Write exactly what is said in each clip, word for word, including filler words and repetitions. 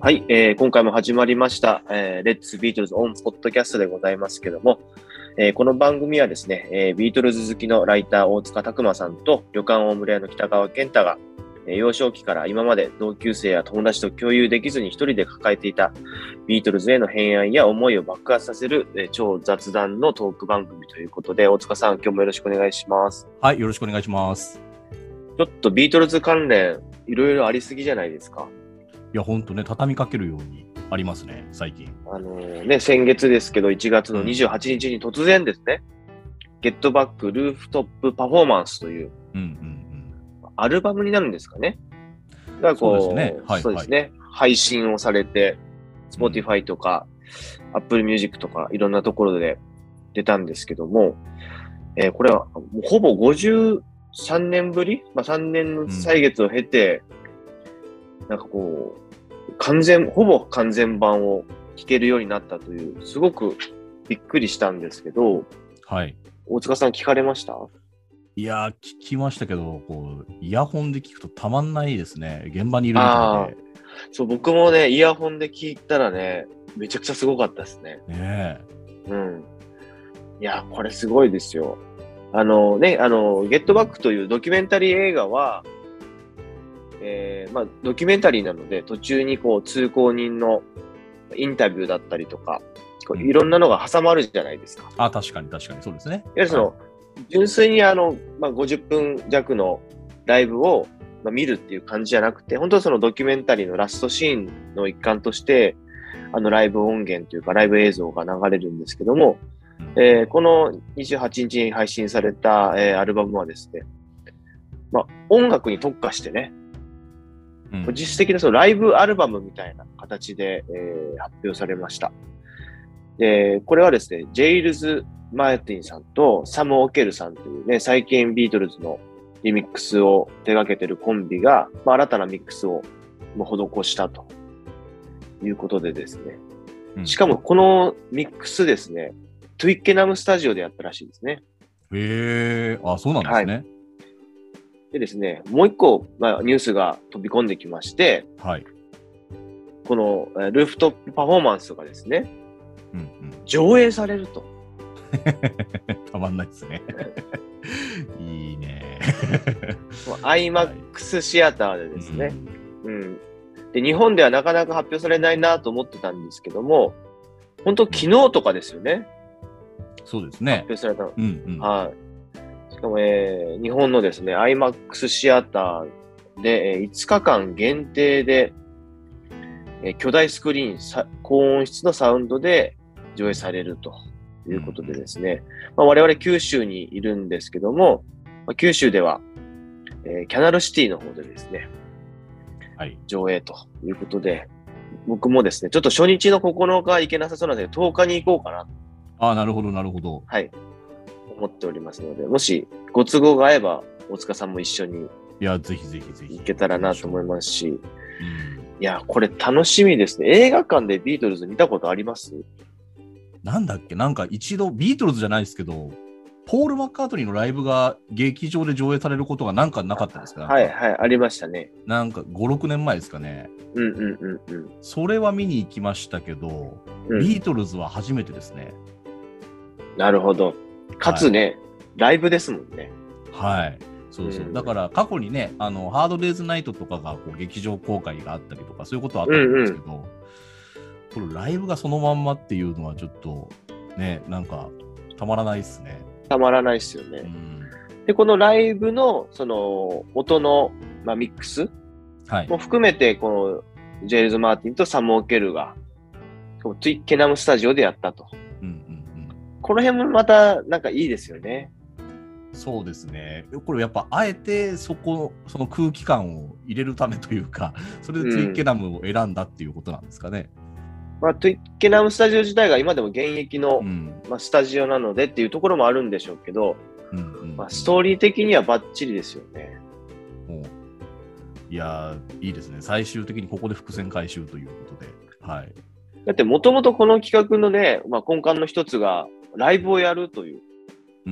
はい、えー今回も始まりました、えー、Let's Beatles on Podcast でございますけども、えーこの番組はですね、えービートルズ好きのライター大塚拓馬さんと旅館大村屋の北川健太が、えー幼少期から今まで同級生や友達と共有できずに一人で抱えていたビートルズへの偏愛や思いを爆発させる、えー超雑談のトーク番組ということで、大塚さん、今日もよろしくお願いします。 はい、よろしくお願いします。 ちょっとビートルズ関連、いろいろありすぎじゃないですか。 いや、ほんとね、畳みかけるようにありますね、最近。 あのーね、先月ですけど、いちがつのにじゅうはちにちに突然ですね、ゲットバックルーフトップパフォーマンスといううんうんアルバムになるんですかね。がこう、 そうですねはいそうですね、配信をされて、Spotify とか、Apple Music とかいろんなところで出たんですけども、えーこれはもうほぼごじゅうさんねんぶり、まあ、さんねんの歳月を経て、なんかこう、完全、ほぼ完全版を聴けるようになったという、すごくびっくりしたんですけど、 はい。 大塚さん聞かれました？ いやー、聞きましたけど、こう、イヤホンで聞くとたまんないですね。現場にいるみたいで。 そう、僕もね、イヤホンで聞いたらね、めちゃくちゃすごかったですね。 ねうん。いや、これすごいですよ。あのね、あの、ゲットバックというドキュメンタリー映画は、えー、まあ、ドキュメンタリーなので、途中にこう、通行人のインタビューだったりとか、こういろんなのが挟まるじゃないですか。 あ、確かに確かに、そうですね。 いわゆるその、 はい、 純粋にあの、まあ、ごじゅっぷん弱のライブを、まあ、見るっていう感じじゃなくて、本当はそのドキュメンタリーのラストシーンの一環として、あのライブ音源というかライブ映像が流れるんですけども、えーこのにじゅうはちにちに配信された、えーアルバムはですね、まあ、音楽に特化してね、 うん、 実質的なそのライブアルバムみたいな形で、えー発表されました。で、これはですね、ジェイルズ・マーティンさんとサム・オケルさんというね、最近ビートルズのリミックスを手掛けてるコンビが、まあ、新たなミックスを施したということでですね。しかもこのミックスですね、トゥイッケナムスタジオでやったらしいですね。 へえ、あ、そうなんですね。はい、 でですね、もう一個、まあ、ニュースが飛び込んできまして、 はい、 このルーフトップパフォーマンスがですね、 うんうん、 上映されると。 たまんないですね。いいね。 アイマックス シアターでですね、うん、うん。で、日本ではなかなか発表されないなと思ってたんですけども、本当昨日とかですよね。 そうですね。 発表されたの。 うんうん、 はい。しかも、えー、日本のですね、アイマックス シアターで、えー、いつかかん限定で、えー、巨大スクリーン、高音質のサウンドで上映されるということでですね、まあ、我々九州にいるんですけども、まあ、九州では、えー、キャナルシティの方でですね、はい、上映ということで、僕もですね、ちょっと初日のここのか行けなさそうなので、とおかに行こうかな。 ああ、なるほど、なるほど。 はい。思っておりますので、もしご都合が合えば、大塚さんも一緒に。 いや、ぜひぜひぜひ。 行けたらなと思いますし、うん、いや、これ楽しみですね。映画館でビートルズ見たことあります？ なんだっけ、なんか一度、ビートルズじゃないですけど、ポール・マッカートニーのライブが劇場で上映されることがなんかなかったですか？ はいはい、ありましたね。 なんかご、ろくねんまえですかね。 うんうんうんうん。 それは見に行きましたけど、うん、ビートルズは初めてですね。 なるほど。かつね、はい、ライブですもんね。 はい。そうそう。うん、だから過去にね、あの、ハードデイズナイトとかがこう劇場公開があったりとか、そういうことはあったんですけど、うんうん、これライブがそのまんまっていうのはちょっとね、なんかたまらないですね。 たまらないですよね。うん、で、このライブのその音の、まあ、ミックスも含めて、このジェイルズ・マーティンとサム・オケルがトゥイッケナムスタジオでやったと。うんうんうん、この辺もまたなんかいいですよね。 そうですね。これやっぱあえてそこ、その空気感を入れるためというか、それでトゥイッケナムを選んだっていうことなんですかね。 うん、まあ、トゥイッケナムスタジオ自体が今でも現役の、うんまあ、スタジオなのでっていうところもあるんでしょうけど、うんうんうんまあ、ストーリー的にはバッチリですよね。 いやー、いいですね。最終的にここで伏線回収ということで。はい。 だってもともとこの企画のね、まあ、根幹の一つがライブをやるという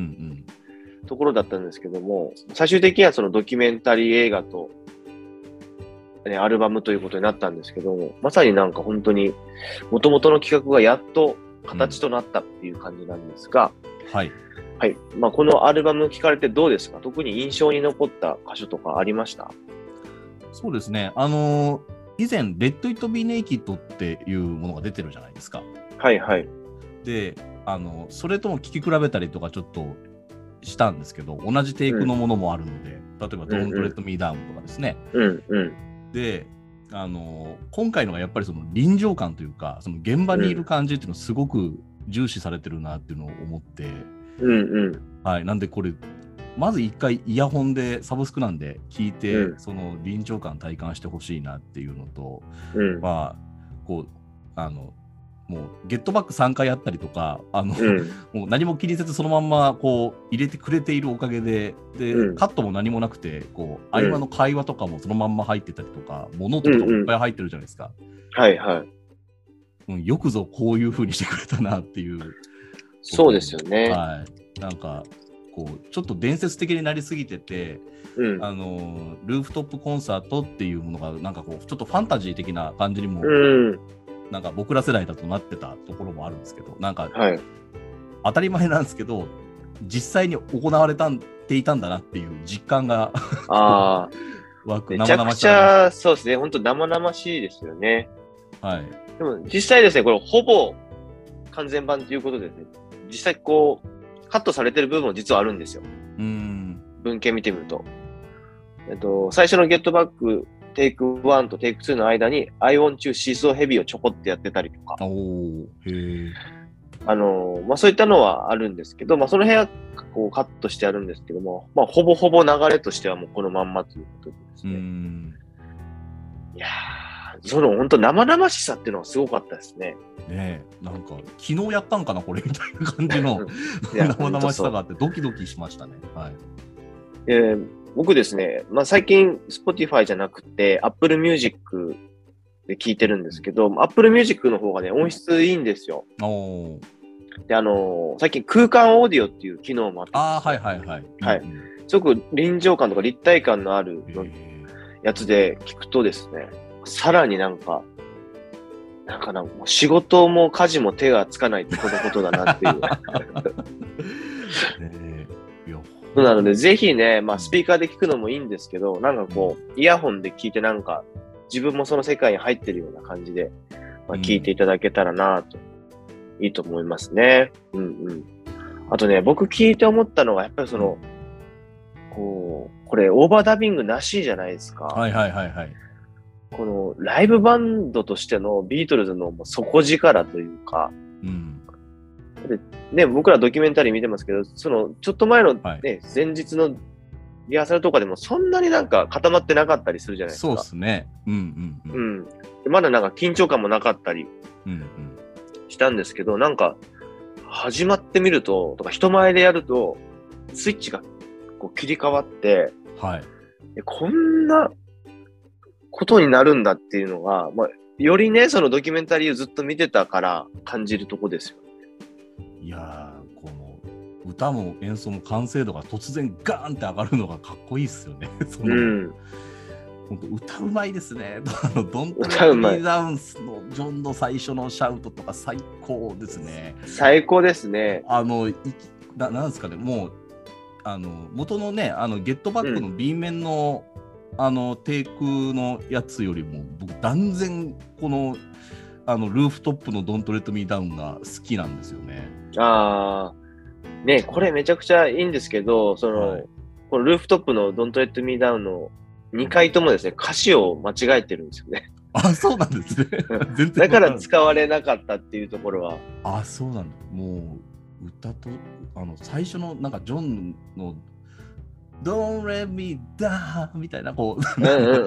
ところだったんですけども、最終的にはそのドキュメンタリー映画とね、アルバムということになったんですけど、まさになんか本当に元々の企画がやっと形となったっていう感じなんですが、 うん、はい。 はい。まあ、このアルバム聞かれてどうですか？特に印象に残った箇所とかありました？ そうですね。あのー、以前、レッド・イット・ビー・ネイキッドっていうものが出てるじゃないですか。 はいはい。 で、あの、それとも聴き比べたりとかちょっとしたんですけど、同じテイクのものもあるので、うん、例えば、Don't Let Me Down とかですね。 うんうん。 で、あの、今回のがやっぱりその臨場感というか、その現場にいる感じっていうのをすごく重視されてるなっていうのを思って、 うんうん。 はい。なんでこれ、まず一回イヤホンでサブスクなんで聞いて、うん、その臨場感体感してほしいなっていうのと、うん、まあこうあのもうゲットバックさんかいあったりとか、あの、うん、もう何も気にせずそのまんまこう入れてくれているおかげで、で、うん、カットも何もなくて、こう合間の会話とかもそのまんま入ってたりとか、うん、物音とかもいっぱい入ってるじゃないですか。 うんうん、はいはい、 うん。よくぞこういう風にしてくれたなっていう。 そうですよね。 はい。なんかこうちょっと伝説的になりすぎてて、うん、あのルーフトップコンサートっていうものがなんかこうちょっとファンタジー的な感じにも、うん、なんか僕ら世代だとなってたところもあるんですけど、なんか、はい、当たり前なんですけど実際に行われたんていたんだなっていう実感があめちゃくちゃそうですね、本当生々しいですよね。 はい。 でも実際ですね、これほぼ完全版ということで、ね、実際こうカットされてる部分も実はあるんですよ。 うん。 文献見てみると。えっと、最初のゲットバックテイクワンとテイクツーの間に I want to see so heavy をちょこってやってたりとか。 おー、へー。 あの、まあ、そういったのはあるんですけど、まあ、その辺はこうカットしてあるんですけども、まあ、ほぼほぼ流れとしてはもうこのまんまということでですね。うんいやー、その本当生々しさっていうのはすごかったですね。 ねえ、なんか昨日やったんかなこれみたいな感じの生々しさがあってドキドキしましたね。はい。 えー、僕ですね、まあ、最近 Spotify じゃなくて Apple Music で聞いてるんですけど、うん、Apple Music の方がね音質いいんですよ。 おで、あのー、最近空間オーディオっていう機能もあって、 ああはいはいはい。 はい、うん、すごく臨場感とか立体感のあるやつで聞くとですね、さらになんか。なんかな、もう仕事も家事も手がつかないってこのことだなっていう。ね、そうなので、ぜひね、まあ、スピーカーで聞くのもいいんですけど、なんかこう、イヤホンで聞いてなんか、自分もその世界に入ってるような感じで、まあ、聞いていただけたらなと、うん、いいと思いますね。うんうん。あとね、僕聞いて思ったのが、やっぱりその、こう、これオーバーダビングなしじゃないですか。 はいはいはいはい。 このライブバンドとしてのビートルズの底力というか、うん、でね、僕らドキュメンタリー見てますけど、そのちょっと前の、ねはい、前日のリハーサルとかでもそんなになんか固まってなかったりするじゃないですか。 そうですね。うんうんうん。 うん、でまだなんか緊張感もなかったりしたんですけど、うんうん、なんか始まってみると、とか人前でやるとスイッチがこう切り替わって、 はい、 こんなことになるんだっていうのが、まあ、よりね、そのドキュメンタリーをずっと見てたから感じるとこですよ。 いやー、この歌も演奏も完成度が突然ガーンって上がるのがかっこいいっすよね。その、うん、本当歌うまいですね。ドントレットミーダウンスのジョンの最初のシャウトとか最高ですね。 最高ですね。 あの、いななんですかね、もうあの元のね、あのゲットバックの B 面の、うんあのテイクのやつよりも僕断然このあのルーフトップのドントレットミーダウンが好きなんですよね。 ああ、ね、これめちゃくちゃいいんですけど、その、はい、このルーフトップのドントレットミーダウンのにかいともですね、歌詞を間違えてるんですよね。 あ、そうなんですね。 全然だから使われなかったっていうところは。 あ、そうなんだ。もう歌とあの最初のなんかジョンのDon't let me down みたいなこう、うんうんうんうん、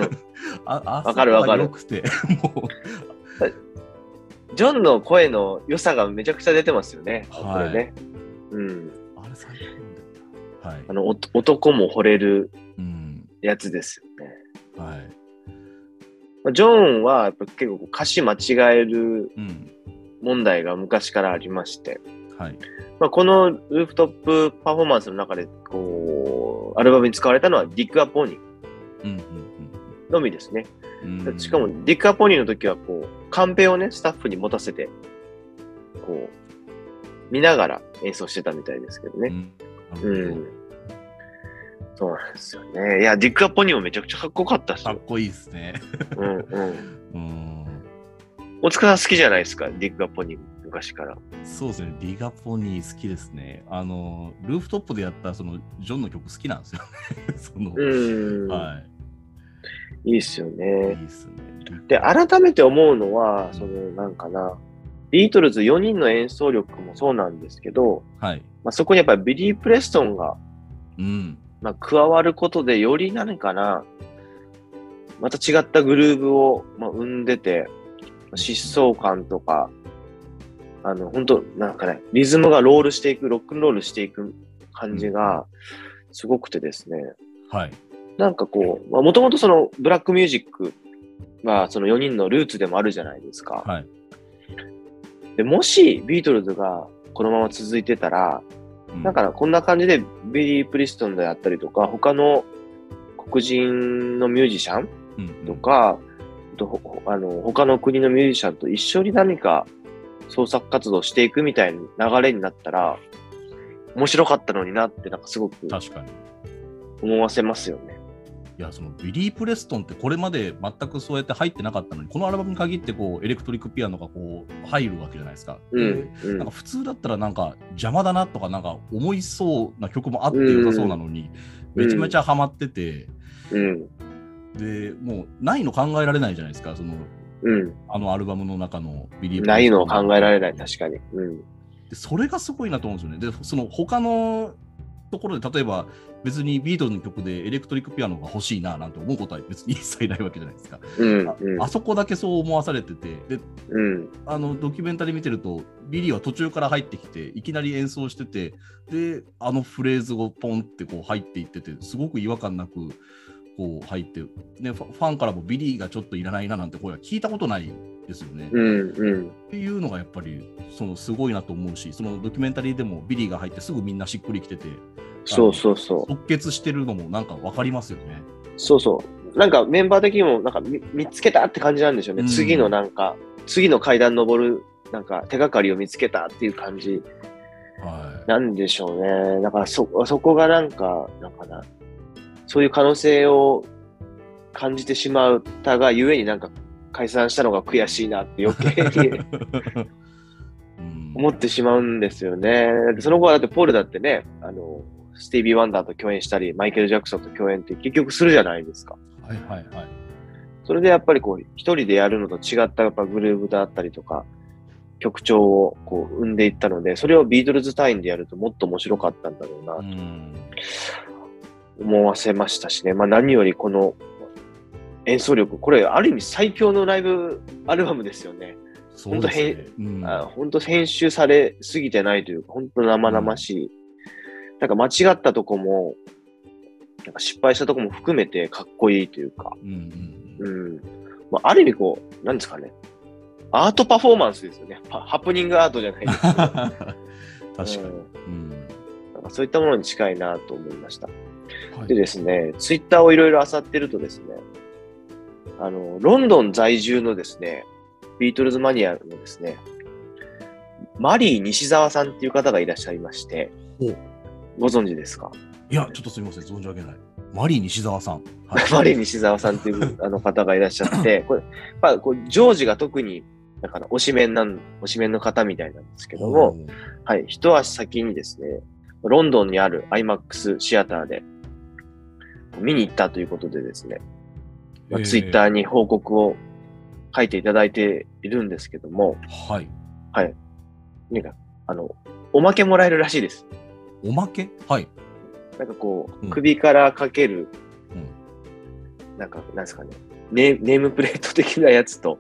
あ、あ、わかるわかる。よくてもうジョンの声の良さがめちゃくちゃ出てますよね。 はい、 これね。うん。 あれ最高だった。はい。 あのお男も惚れるやつですよね。 うん、はい。 ジョンはやっぱ結構歌詞間違える問題が昔からありまして。 うん、はい。 まあ、このルーフトップパフォーマンスの中でこうアルバムに使われたのはディック・アポーニー。 うんうんうん、 のみですね。しかも、ディック・アポニーの時は、こう、カンペをね、スタッフに持たせて、こう、見ながら演奏してたみたいですけどね。うん。うん、そうなんですよね。いや、ディック・アポニーもめちゃくちゃかっこよかったっすよ。 かっこいいですね。 うんうん。うん大塚さん好きじゃないですか、ディック・アポニー、昔から。 そうですね、ディック・アポニー好きですね。あの、ルーフトップでやったそのジョンの曲好きなんですよね。そのうん。 はい。 いいっすよね。 いいっすね。 で、改めて思うのは、その、なんかな、ビートルズよにんの演奏力もそうなんですけど、 はい。 まあ、そこにやっぱりビリー・プレストンが、 うん。 まあ、加わることで、より何かな、また違ったグルーブを、まあ、生んでて、疾走感とか、あの、本当なんかね、リズムがロールしていく、ロックンロールしていく感じが、すごくてですね。 はい。 なんかこう、もともとその、ブラックミュージックは、そのよにんのルーツでもあるじゃないですか。 はい。 で、もし、ビートルズがこのまま続いてたら、うん、なんかこんな感じで、ビリー・プリストンであったりとか、他の黒人のミュージシャンとか、うんうんとあの他の国のミュージシャンと一緒に何か創作活動していくみたいな流れになったら面白かったのになってなんかすごく確かに思わせますよね。 いやそのビリー・プレストンってこれまで全くそうやって入ってなかったのにこのアルバムに限ってこうエレクトリックピアノがこう入るわけじゃないですか。 うんうん、 なんか普通だったらなんか邪魔だなとかなんか思いそうな曲もあって良さそうなのに、うん、めちゃめちゃハマってて。 うんでもうないの考えられないじゃないですか、その、 うん、 あのアルバムの中のビリー・プレストンないの考えられない、確かに、うん、 で。それがすごいなと思うんですよね。で、その他のところで、例えば別にビートルズの曲でエレクトリックピアノが欲しいななんて思うことは別に一切ないわけじゃないですか。 うんあ, うん、 あそこだけそう思わされてて、で、 うん、 あのドキュメンタリー見てると、ビリーは途中から入ってきて、いきなり演奏してて、で、あのフレーズをポンってこう入っていってて、すごく違和感なく、こう入って、ね、ファンからもビリーがちょっといらないななんて声は聞いたことないですよね。 うんうん、 っていうのがやっぱりそのすごいなと思うし、そのドキュメンタリーでもビリーが入ってすぐみんなしっくりきてて、 そうそうそう。 即決してるのもなんか分かりますよね。 そうそう。なんかメンバー的にもなんか 見, 見つけたって感じなんでしょうね。うん、次のなんか、次の階段登るなんか手がかりを見つけたっていう感じなんでしょうね。はい、だからそ、そこがなんか、なんかな。そういう可能性を感じてしまったがゆえになんか解散したのが悔しいなって余計に思ってしまうんですよね。その後はだってポールだってね、あの、スティービー・ワンダーと共演したり、マイケル・ジャクソンと共演って結局するじゃないですか。 はいはいはい。 それでやっぱりこう、一人でやるのと違ったやっぱグルーブだったりとか、曲調をこう生んでいったので、それをビートルズ単位でやるともっと面白かったんだろうなと。うん思わせましたしね。まあ何よりこの演奏力、これある意味最強のライブアルバムですよね。 そうですね。 本当、うん、あ本当編集されすぎてないというか、本当生々しい。うん、なんか間違ったとこも、なんか失敗したとこも含めてかっこいいというか。うんうんうんまあ、ある意味こう、なんですかね。アートパフォーマンスですよね。ハプニングアートじゃないですけど。確かに、うんなんかそういったものに近いなと思いました。はい、でですね、ツイッターをいろいろ漁ってるとですね、あの、ロンドン在住のですね、ビートルズマニアのですね、マリー西澤さんっていう方がいらっしゃいまして、ご存知ですか？ いや、ちょっとすみません、存じ上げない。マリー西澤さん。 はい、マリー西澤さんっていうあの方がいらっしゃって、これ、まあ、こうジョージが特に、だから推しメンなん、推しメンの方みたいなんですけども、はい、一足先にですね、ロンドンにある アイマックス シアターで見に行ったということでですね、まあ、ツイッターに報告を書いていただいているんですけども、 はい。 はい。なんか、あの、おまけもらえるらしいです。 おまけ？はい。 なんかこう、うん、首からかける、うん、なんか、なんですかね、ネ、ネームプレート的なやつと、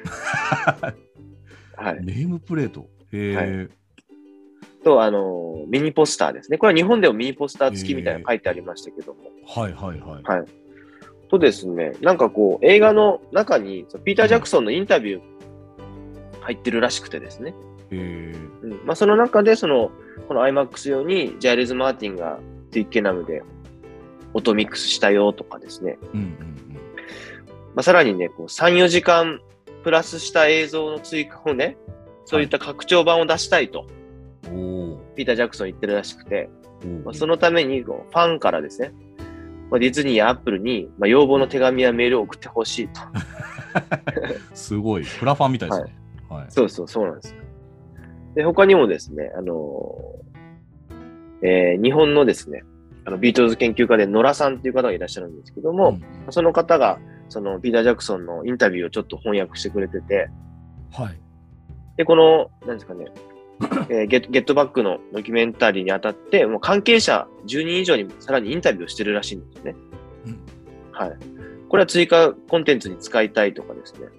はい。ネームプレート？へー。はいと、あの、ミニポスターですね。これは日本でもミニポスター付きみたいなの書いてありましたけども。 はいはいはい。 はい。とですね、なんかこう、映画の中に、ピーター・ジャクソンのインタビュー入ってるらしくてですね。 へうん。まあ、その中で、その、この アイマックス 用に、ジャイルズ・マーティンがツイッケナムで音ミックスしたよとかですね。 うんうんまあ、さらにね、こうさん、よじかんプラスした映像の追加をね、そういった拡張版を出したいと、 おピーター・ジャクソン言ってるらしくて、 ーまあ、そのためにこうファンからですね、まあ、ディズニーやアップルに、まあ、要望の手紙やメールを送ってほしいと。 すごい、クラファンみたいですね。はいはい、 そうそう、そうなんですよ。で、他にもですね、あのーえー日本のですね、あのビートルズ研究家で野良さんっていう方がいらっしゃるんですけども、 うんその方がそのピーター・ジャクソンのインタビューをちょっと翻訳してくれてて、 はい。 で、この、なんですかね、えーゲット、ゲットバックのドキュメンタリーにあたって、もう関係者じゅうにん以上にさらにインタビューをしてるらしいんですよね。 うんはい。これは追加コンテンツに使いたいとかですね。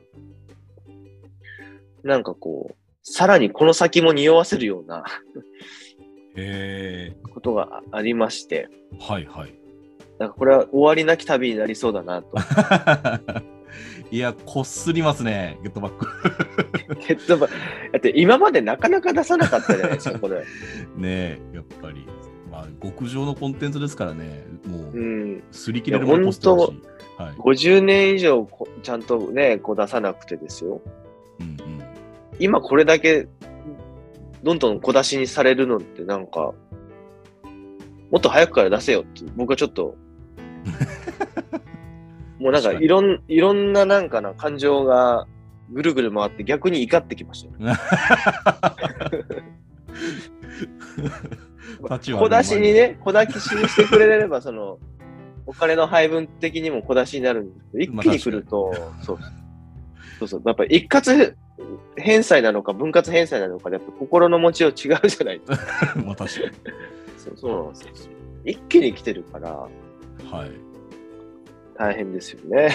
なんかこう、さらにこの先も匂わせるようなへことがありまして、 ーはいはい。 なんかこれは終わりなき旅になりそうだなと。 いや、こっすりますね、ゲットバック。 ゲットバック。だって今までなかなか出さなかったじゃないですか、これ。 ねえ、やっぱり。まあ、極上のコンテンツですからね、もう、 うん。 すり切れるものポストだし。はい、 ごじゅうねん以上こちゃんとね、こう出さなくてですよ。 うんうん、 今これだけどんどん小出しにされるのってなんか、もっと早くから出せよって僕はちょっと、もうなんかいろん、いろんななんかな感情がぐるぐる回って逆に怒ってきましたよ。小出しにね、小出しにしてくれれば、その、お金の配分的にも小出しになるんですけど、一気に来ると、そうそうそう、やっぱり一括返済なのか分割返済なのかで、やっぱ心の持ちよう違うじゃないですか。 まあ確かに。 そうそうなんですよ。一気に来てるから、 はい。 大変ですよね。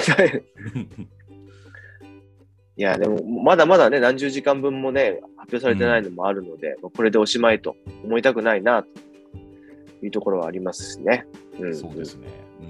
いや、でも、まだまだね、何十時間分もね、発表されてないのもあるので、うん、これでおしまいと思いたくないな、というところはありますしね。 うん、そうですね。うん、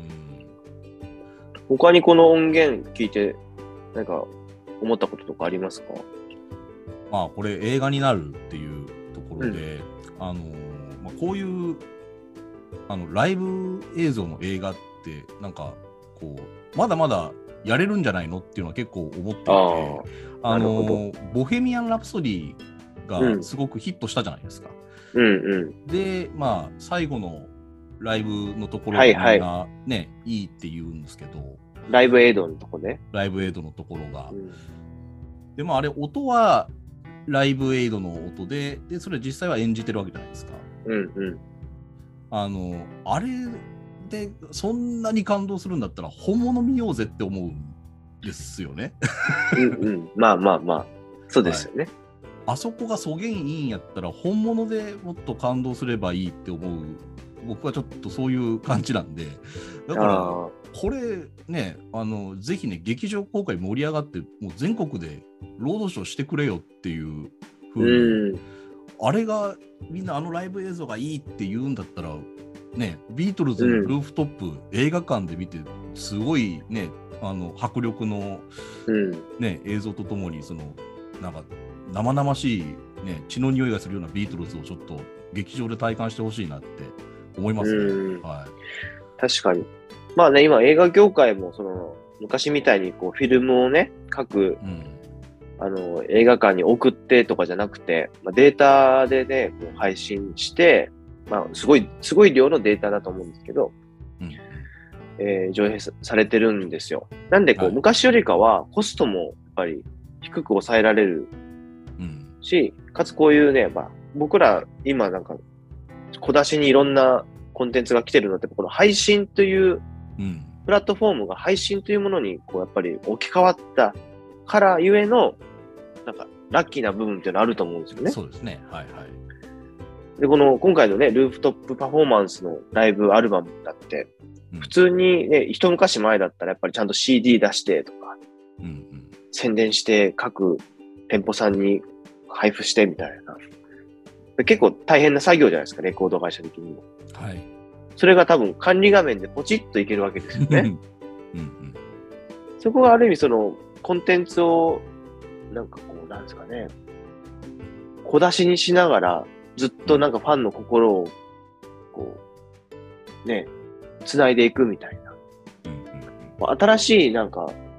他にこの音源聞いて、なんか、思ったこととかありますか？ まあ、これ映画になるっていうところで、うん、あの、まあ、こういう、あの、ライブ映像の映画って、なんか、こう、まだまだやれるんじゃないのっていうのは結構思っていて、あ, あの、ボヘミアン・ラプソディがすごくヒットしたじゃないですか。 うんうん、 で、まあ、最後のライブのところがみんな、ね、はい、いいって言うんですけど、 ライブエイドのとこね。 ライブエイドのところが。うん、でもあれ、音はライブエイドの音で、で、それ実際は演じてるわけじゃないですか。 うんうん。 あの、あれでそんなに感動するんだったら、本物見ようぜって思うんですよね。 うんうん。まあまあまあ。そうですよね。はい、 あそこがそげんいいんやったら、本物でもっと感動すればいいって思う。僕はちょっとそういう感じなんで、だからこれね、あのぜひね、劇場公開盛り上がって、もう全国でロードショーしてくれよっていう風に、あれがみんなあのライブ映像がいいって言うんだったら、ね、ビートルズのルーフトップ、うん、映画館で見て、すごいね、あの迫力の、ね、うん、映像とともに、そのなんか生々しい、ね、血の匂いがするようなビートルズをちょっと劇場で体感してほしいなって思いますね。はい、 確かに。まあね、今映画業界もその昔みたいにこうフィルムをね、各、うん、あの映画館に送ってとかじゃなくて、まあ、データでね、こう配信して、まあすごい、すごい量のデータだと思うんですけど、うん、えー、上映されてるんですよ。なんでこう、はい、昔よりかはコストもやっぱり低く抑えられるし、うん、かつこういうね、まあ僕ら今なんか小出しにいろんなコンテンツが来てるのって、この配信というプラットフォームが配信というものにこうやっぱり置き換わったからゆえのなんかラッキーな部分っていうのあると思うんですよね。 そうですね。はいはい。 で、この今回のね、ルーフトップパフォーマンスのライブアルバムだって、うん、普通にね、一昔前だったらやっぱりちゃんと シーディー 出してとか、うんうん、宣伝して各店舗さんに配布してみたいな。結構大変な作業じゃないですか、レコード会社的にも。 はい。 それが多分管理画面でポチッといけるわけですよね。うんうん、そこがある意味そのコンテンツをなんかこうなんですかね、小出しにしながらずっとなんかファンの心をこうね、繋いでいくみたいな。うんうん、新しいなんか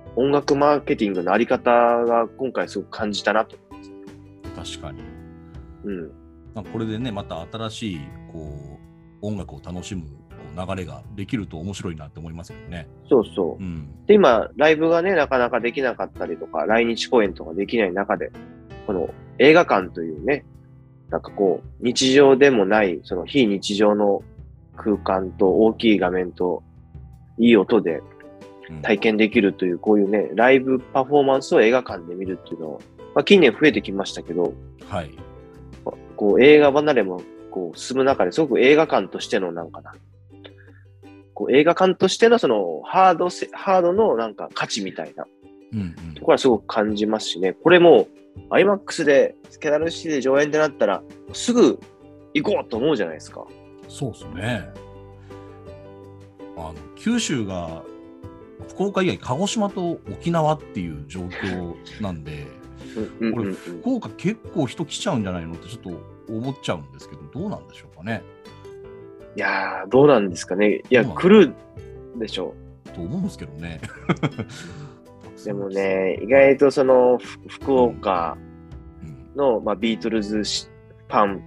音楽マーケティングのあり方が今回すごく感じたなと思います。確かに。 うん。 まあ、これでね、また新しいこう音楽を楽しむ流れができると面白いなって思いますけどね。 そうそう。うん、で、今、ライブがね、なかなかできなかったりとか、来日公演とかできない中で、この映画館というね、なんかこう、日常でもない、その非日常の空間と大きい画面といい音で体験できるという、こういうね、ライブパフォーマンスを映画館で見るっていうのは、まあ、近年増えてきましたけど、 はい。 こう、映画離れもこう進む中ですごく映画館としてのなんかな、こう映画館としてのそのハードせ、ハードのなんか価値みたいな、うんうん、ところはすごく感じますしね、これも アイマックス でスキャナルシティで上演ってなったら、すぐ行こうと思うじゃないですか。 そうですね。あの九州が福岡以外鹿児島と沖縄っていう状況なんでうんうん、うん、これ福岡結構人来ちゃうんじゃないのってちょっと思っちゃうんですけど、どうなんでしょうかね。 いやーどうなんですかね。いや来るでしょうと思うんですけどね。 でもね、意外とその福岡の、うんまあ、ビートルズファン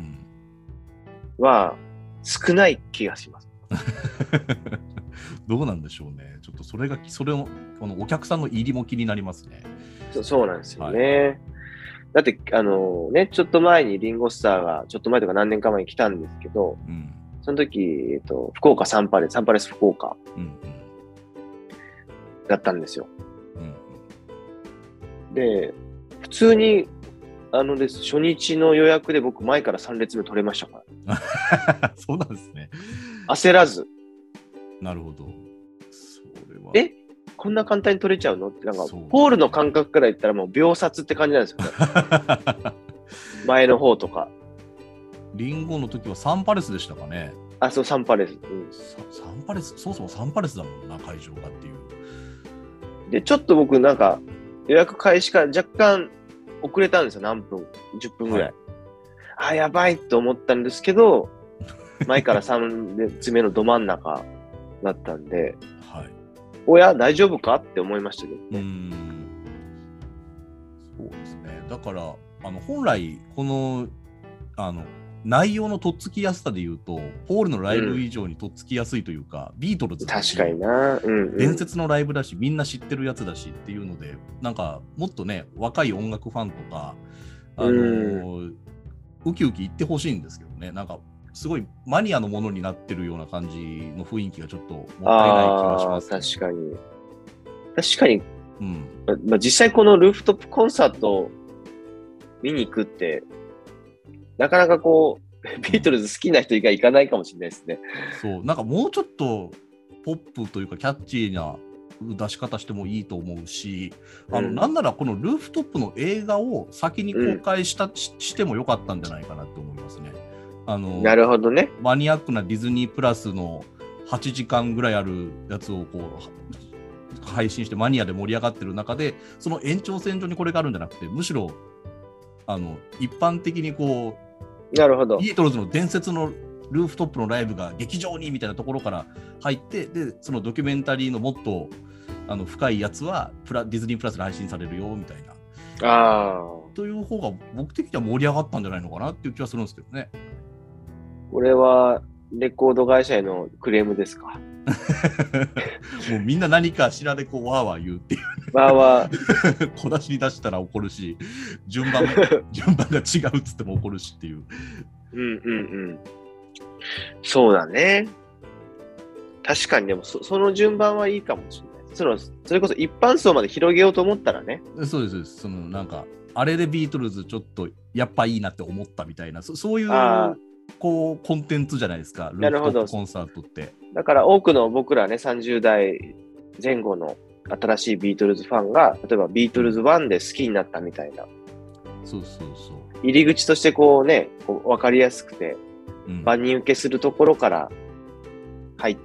は少ない気がします。 どうなんでしょうね。ちょっとそれが、それを、このお客さんの入りも気になりますね。 そ, そうなんですよね。はい、だって、あのね、ちょっと前にリンゴスターが、ちょっと前とか何年か前に来たんですけど、うん、その時、えっと、福岡サンパレス、サンパレス福岡だったんですよ。うんうん、で、普通に、あのです、初日の予約で僕前からさん列目取れましたから。 そうなんですね。 焦らず。 なるほど。それは。 えこんな簡単に取れちゃうのって、なんか、ポールの感覚から言ったらもう秒殺って感じなんですよね。前の方とか。 リンゴの時はサンパレスでしたかね。 あ、そう、サンパレス。うん、 サンパレス、そうそう、サンパレスだもんな、会場がっていう。 で、ちょっと僕なんか、予約開始から若干遅れたんですよ、何分、じゅっぷんぐらい。はい、あ、やばいと思ったんですけど、前からさん列目のど真ん中だったんで、はい、おや、大丈夫かって思いましたけどね。うーん、 そうですね。だから、あの本来、この、あの、内容のとっつきやすさで言うと、ポールのライブ以上にとっつきやすいというか、うん、ビートルズだし、 確かにな、うんうん、 伝説のライブだし、みんな知ってるやつだしっていうので、なんかもっとね、若い音楽ファンとか、あのーうん、ウキウキ言ってほしいんですけどね、なんかすごいマニアのものになってるような感じの雰囲気がちょっともったいない気がします、ね。 確かに。確かに、うんまあ、実際このルーフトップコンサートを見に行くって、なかなかこう、ビートルズ好きな人以外行かないかもしれないですね。 そう、なんかもうちょっとポップというかキャッチーな出し方してもいいと思うし、うん、あのなんならこのルーフトップの映画を先に公開した、うん、し, してもよかったんじゃないかなと思いますね。あのなるほどね。 マニアックなディズニープラスのはちじかんぐらいあるやつをこう配信してマニアで盛り上がってる中で、その延長線上にこれがあるんじゃなくて、むしろあの一般的にこうなるほどビートルズの伝説のルーフトップのライブが劇場にみたいなところから入って、でそのドキュメンタリーのもっとあの深いやつはプラディズニープラスで配信されるよみたいな、 あという方が僕的には盛り上がったんじゃないのかなっていう気はするんですけどね。 これはレコード会社へのクレームですか？ もうみんな何かしらでこうワーワー言うっていう、 ワーワー小出しに出したら怒るし、順番順番が違うっつっても怒るしっていう。 うんうんうん。そうだね。確かにでも そ, その順番はいいかもしれない。そのそれこそ一般層まで広げようと思ったらね。 そうですそうです。そのなんかあれでビートルズちょっとやっぱいいなって思ったみたいな、 そ, そういうこうコンテンツじゃないですか、ルーフトップコンサートって。 だから多くの僕らねさんじゅう代前後の新しいビートルズファンが例えばビートルズワンで好きになったみたいな、 そうそうそう、 入り口としてこうねこう分かりやすくて、うん、万人受けするところから入って、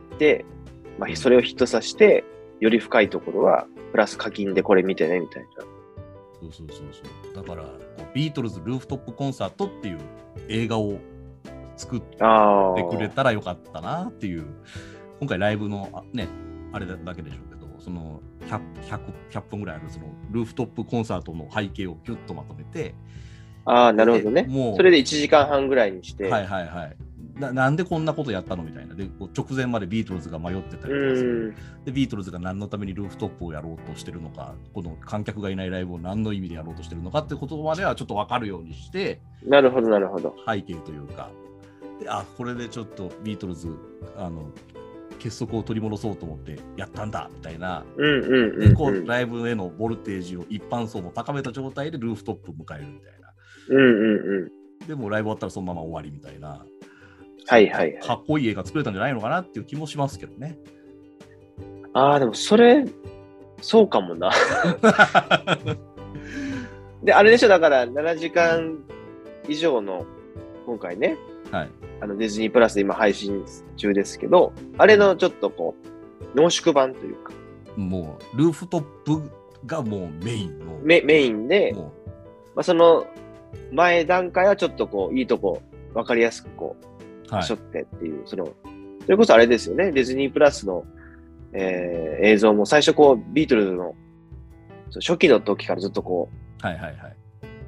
まあ、それをヒットさせて、より深いところはプラス課金でこれ見てねみたいな。 そうそうそうそう。だからビートルズルーフトップコンサートっていう映画を作ってくれたらよかったなっていう。今回ライブの あ,、ね、あれだけでしょうけど、 その ひゃく, ひゃく, ひゃっぷんぐらいあるそのルーフトップコンサートの背景をギュッとまとめて、 ああ、なるほどね。もうそれでいちじかんはんぐらいにして。 はいはいはい。な, なんでこんなことやったのみたいな。で、こう直前までビートルズが迷ってたりとかする。で、ビートルズが何のためにルーフトップをやろうとしてるのか、この観客がいないライブを何の意味でやろうとしてるのかってことまではちょっと分かるようにして、 なるほどなるほど。 背景というか、で、あ、これでちょっとビートルズ、あの、結束を取り戻そうと思ってやったんだみたいな。 うんうんうんうん、 で、こうライブへのボルテージを一般層も高めた状態でルーフトップを迎えるみたいな。 うんうんうん。 でもライブ終わったらそのまま終わりみたいな。 はいはい、はい。 かっこいい映画作れたんじゃないのかなっていう気もしますけどね。 ああ、でもそれ、そうかもな。で、あれでしょ、だからななじかん以上の、今回ね、 はい、 あのディズニープラスで今配信中ですけど、あれのちょっとこう、濃縮版というか。 もう、ルーフトップがもうメインの。 メ, メインで、まあ、その前段階はちょっとこう、いいとこ、わかりやすくこう、はしょってっていう、その、それこそあれですよね、ディズニープラスの、えー、映像も最初こう、ビートルズの初期の時からずっとこう、はいはいはい。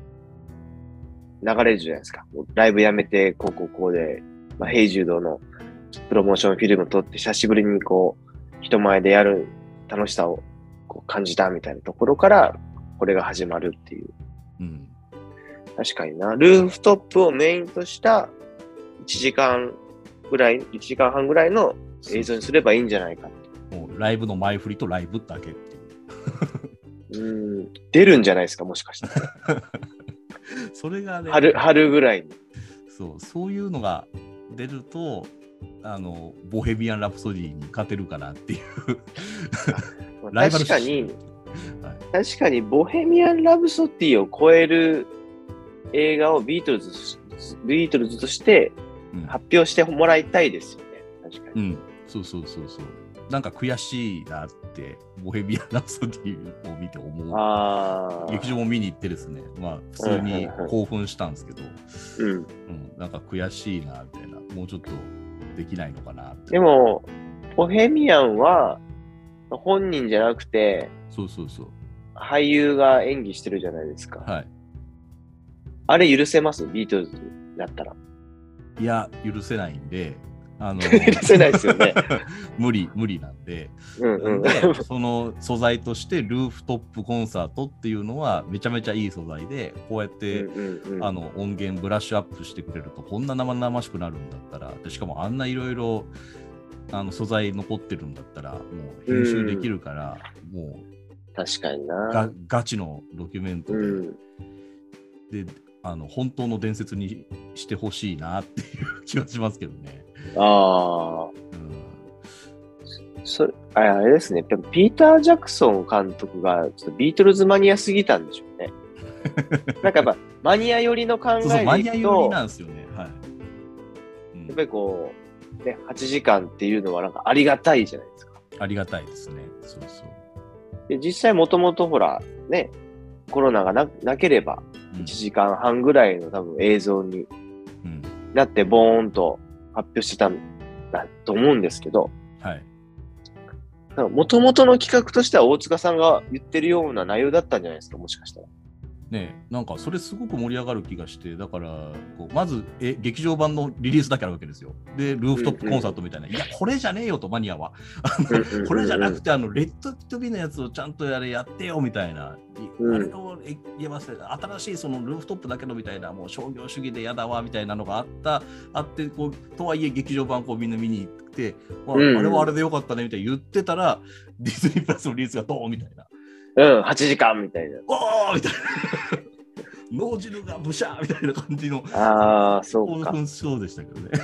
流れるじゃないですか。ライブやめて、こうこうこうで、まあ、ヘイジュードのプロモーションフィルム撮って、久しぶりにこう、人前でやる楽しさをこう感じたみたいなところから、これが始まるっていう。 うん、 確かにな。ルーフトップをメインとしたいちじかんぐらい、いちじかんはんぐらいの映像にすればいいんじゃないかって。 もうライブの前振りとライブだけっていう。うん、出るんじゃないですか、もしかして。 それがね、 春、春ぐらいに。 そう、そういうのが出ると、あの、ボヘミアン・ラプソディに勝てるかなっていう。 ライバル確かに、はい、確かにボヘミアン・ラプソディを超える映画をビートルズ、ビートルズとして発表してもらいたいですよね。うん、確かに。 うん、そうそうそうそう。なんか悔しいなって、ボヘミアン・ラプソディを見て思う。 あ劇場も見に行ってですね、まあ普通に興奮したんですけど、 うん、 うん、なんか悔しいなみたいな、もうちょっとできないのかなって。 でも、ボヘミアンは本人じゃなくて、 そうそうそう。 俳優が演技してるじゃないですか。 はい。 あれ許せます？ビートルズだったら。 いや、許せないんで、あの許せないですよね。 無理、無理なんで、 うんうん、 で、その素材としてルーフトップコンサートっていうのはめちゃめちゃいい素材で、こうやって、うんうんうん、あの音源ブラッシュアップしてくれるとこんな生々しくなるんだったら、でしかもあんないろいろあの素材残ってるんだったら、もう編集できるから、うん、もう確かにながガチのドキュメントで、うん、であの本当の伝説にしてほしいなっていう気はしますけどね。 ああ、うん、それあれですね。ピーター・ジャクソン監督がちょっとビートルズマニアすぎたんでしょうね。なんかやっぱマニア寄りの考えでいくと、そうそうマニア寄りなんですよね。はい。 うん、やっぱりこうねはちじかんっていうのはなんかありがたいじゃないですか。 ありがたいですね。そうそう。 で実際もともとほらねコロナが な, なければいちじかんはんぐらいの多分映像になってボーンと発表してたんだと思うんですけど、 はい。 もともとの企画としては大塚さんが言ってるような内容だったんじゃないですか、もしかしたら。 ね、なんかそれすごく盛り上がる気がして、だからこうまずえ劇場版のリリースだけあるわけですよ。で、ルーフトップコンサートみたいな、うんうん、いや、これじゃねえよと、マニアは。あのこれじゃなくて、あのレッド・トビのやつをちゃんとやれやってよみたいな、うん、あれを言えます、新しいそのルーフトップだけのみたいな、もう商業主義でやだわみたいなのがあった、あってこう、とはいえ劇場版こうみんな見に行って、うん、あれはあれでよかったねみたいな言ってたら、ディズニープラスのリリースがドーンみたいな。 うん、はちじかんみたいな。 おーみたいな。脳汁がブシャーみたいな感じの。 ああ、そうか。 そうでしたけどね。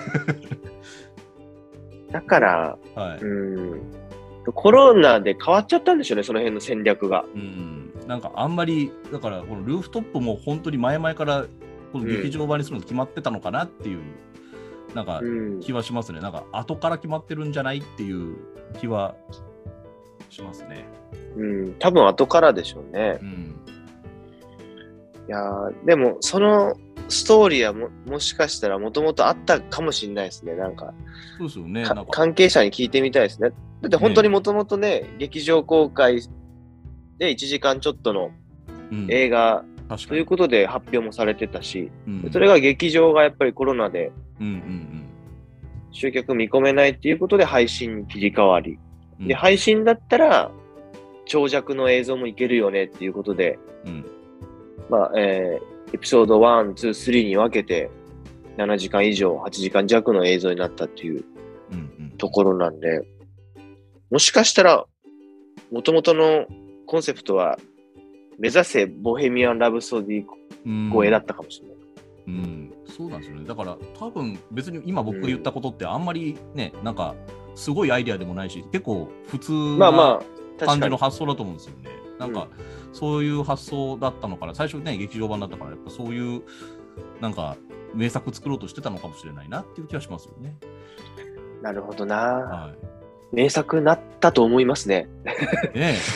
だから、 はい、 うん、コロナで変わっちゃったんでしょうね、その辺の戦略が。 うん、なんかあんまり、だからこのルーフトップも本当に前々からこの劇場版にするの決まってたのかなっていう、うん、なんか気はしますね。なんか後から決まってるんじゃないっていう気はしますね。 うん、多分後からでしょうね。うん、いやでもそのストーリーは も, もしかしたらもともとあったかもしれないですね。なんかそうですよね。なんか関係者に聞いてみたいですね。 だって本当にもともとね、劇場公開でいちじかんちょっとの映画ということで発表もされてたし、うん、それが劇場がやっぱりコロナで集客見込めないっていうことで配信に切り替わり、うん、で配信だったら長尺の映像もいけるよねっていうことで、うん、まあ、えー、エピソードワン、ツー、スリーに分けてななじかん以上、はちじかん弱の映像になったっていうところなんで、もしかしたら元々のコンセプトは目指せボヘミアン・ラブソディ超えだったかもしれない。 うん、うん、そうなんですよね。だから多分別に今僕が言ったことってあんまりね、うん、なんかすごいアイデアでもないし、結構普通な感じの発想だと思うんですよね。まあまあ、なんかそういう発想だったのかな。最初ね、劇場版だったからやっぱそういうなんか名作作ろうとしてたのかもしれないなっていう気がしますよね。 なるほどな。はい、名作になったと思いますね。 ねえ。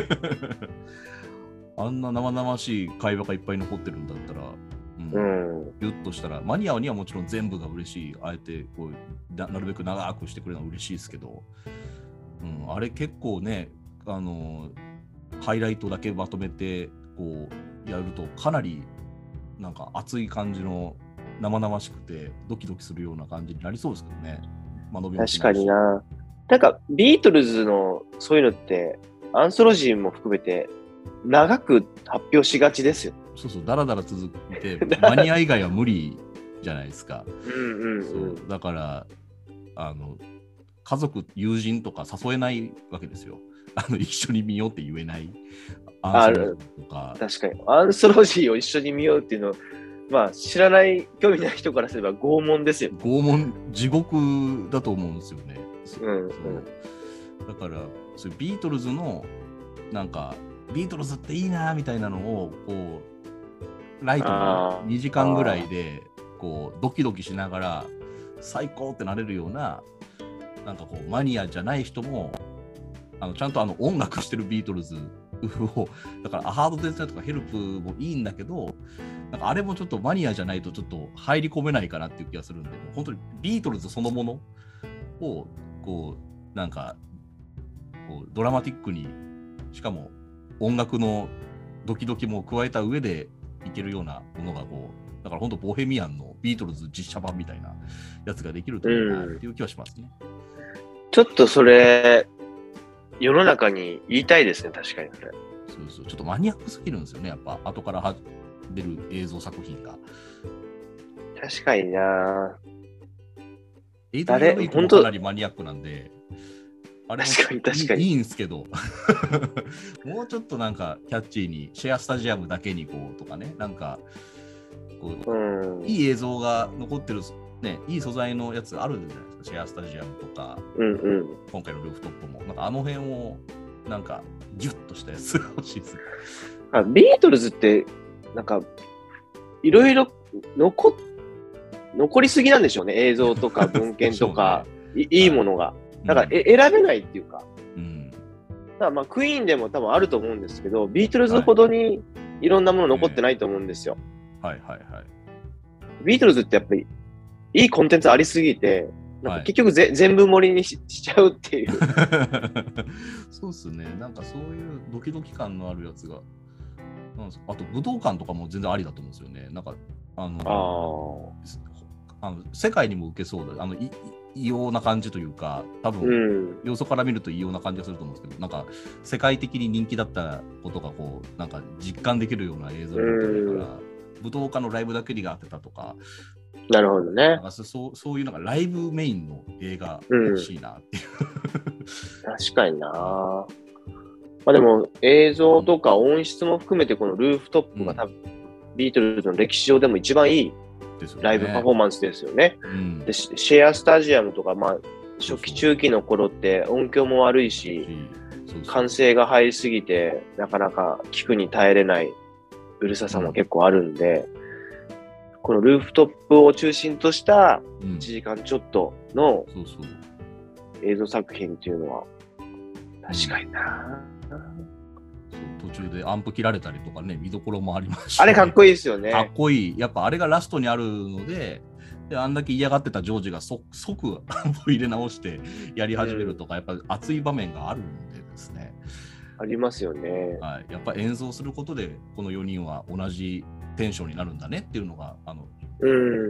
あんな生々しい会話がいっぱい残ってるんだったら、うん、うん、ギュッとしたら、マニアにはもちろん全部が嬉しい、あえてこう な, なるべく長くしてくれるのは嬉しいですけど、うん、あれ結構ね、あのハイライトだけまとめてこうやるとかなりなんか熱い感じの生々しくてドキドキするような感じになりそうですけどね。まあ、伸びもしないし。 確かにな。なんかビートルズのそういうのってアンソロジーも含めて長く発表しがちですよ。 そうそう、だらだら続いてマニア以外は無理じゃないですか。 うんうんうん、 そうだからあの家族友人とか誘えないわけですよ。あの一緒に見ようって言えないアンソロジーとか。 確かにアンソロジーを一緒に見ようっていうの、まあ知らない興味ない人からすれば拷問ですよ。 拷問、地獄だと思うんですよね。 うんうん、 だからそういうビートルズのなんかビートルズっていいなみたいなのをこうライトににじかんぐらいでこうドキドキしながら最高ってなれるようななんかこうマニアじゃない人もあのちゃんとあの音楽してるビートルズをだからハードデザインとかヘルプもいいんだけど、なんかあれもちょっとマニアじゃないとちょっと入り込めないかなっていう気がするんで、本当にビートルズそのものをこうなんかこうドラマティックに、しかも音楽のドキドキも加えた上でいけるようなものがこうだから本当ボヘミアンのビートルズ実写版みたいなやつができるといいなっていう気はしますね。 うん、ちょっとそれ世の中に言いたいですね。確かにそれ。 そうそう、ちょっとマニアックすぎるんですよね。やっぱ後からは出る映像作品が。 確かにな。 エイドリアン・ウィークもかなりマニアックなんで、あれも確かに確かにいいんですけど、もうちょっとなんかキャッチーにシェアスタジアムだけにこうとかね、なんかこう、うん、いい映像が残ってるね、いい素材のやつあるじゃないですか。シェアスタジアムとか、 うんうん、 今回のルーフトップもなんかあの辺をなんかギュッとしたやつが欲しいですね。 あ、ビートルズってなんかいろいろ残残りすぎなんでしょうね。映像とか文献とか、ね、い, いいものが。だから、うん、選べないっていうか。うん、だからまあクイーンでも多分あると思うんですけど、ビートルズほどにいろんなもの残ってないと思うんですよ。 はいはいはい。 ビートルズってやっぱりいいコンテンツありすぎて、なんか結局ぜ、はい、全部盛りに し, しちゃうっていう。 そうっすね。なんかそういうドキドキ感のあるやつが。なんですか、あと武道館とかも全然ありだと思うんですよね。なんかあのあの世界にも受けそうだ。あのい異様な感じというか、多分、うん、よそから見ると異様な感じがすると思うんですけど、なんか世界的に人気だったことがこうなんか実感できるような映像になってるから、武道館のライブだけにが当てたとか。 なるほどね。 なんかそう、そういうなんかライブメインの映画欲しいなっていう、 うん、確かにな。まあでも映像とか音質も含めてこのルーフトップが多分、うん、ビートルズの歴史上でも一番いいライブパフォーマンスですよね。うん、でシェアスタジアムとか、まあ、初期中期の頃って音響も悪いし、そうそう歓声が入りすぎてなかなか聞くに耐えれないうるささも結構あるんで、うんこのルーフトップを中心としたいちじかんちょっとの映像作品っていうのは確かにな、うん、 そう途中でアンプ切られたりとかね見どころもありますし、 ね、あれかっこいいですよね。 かっこいい。やっぱあれがラストにあるのでであんだけ嫌がってたジョージが即即入れ直してやり始めるとか、うん、やっぱ熱い場面があるんでですね。 ありますよね。 はい、やっぱ演奏することでこのよにんは同じテンションになるんだねっていうのがあの、 うん、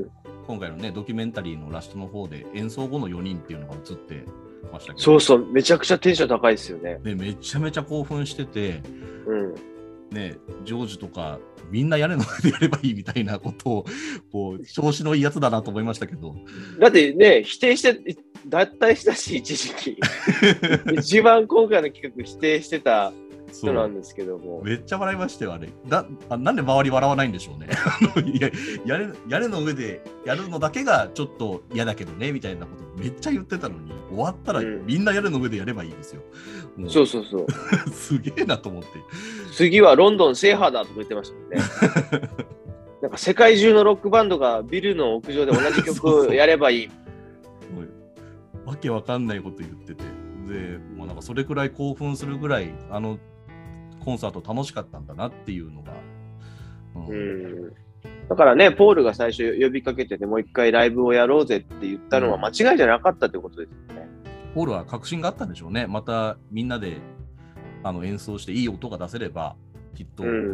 今回のねドキュメンタリーのラストの方で演奏後のよにんっていうのが映ってましたけど、 そうそうめちゃくちゃテンション高いですよね。 ねめちゃめちゃ興奮してて、 うんね、ジョージとかみんな屋根の上でやればいいみたいなことをこう調子のいいやつだなと思いましたけど、 だってね否定して脱退したし一時期一番今回の企画否定してた人なんですけども、 めっちゃ笑いましたよあれ。だあなんで周り笑わないんでしょうねいや屋根屋根の上でやるのだけがちょっと嫌だけどねみたいなことめっちゃ言ってたのに、終わったらみんな屋根の上でやればいいですよ、 うん、そうそうそうすげえなと思って、 次はロンドン制覇だとか言ってましたもんねなんか世界中のロックバンドがビルの屋上で同じ曲をやればいいわけわかんないこと言ってて、でもうなんかそれくらい興奮するぐらいあのコンサート楽しかったんだなっていうのが、 うんうん、だからねポールが最初呼びかけててもう一回ライブをやろうぜって言ったのは間違いじゃなかったってことですよね。 ポールは確信があったんでしょうね。またみんなであの演奏していい音が出せればきっと、うんうん、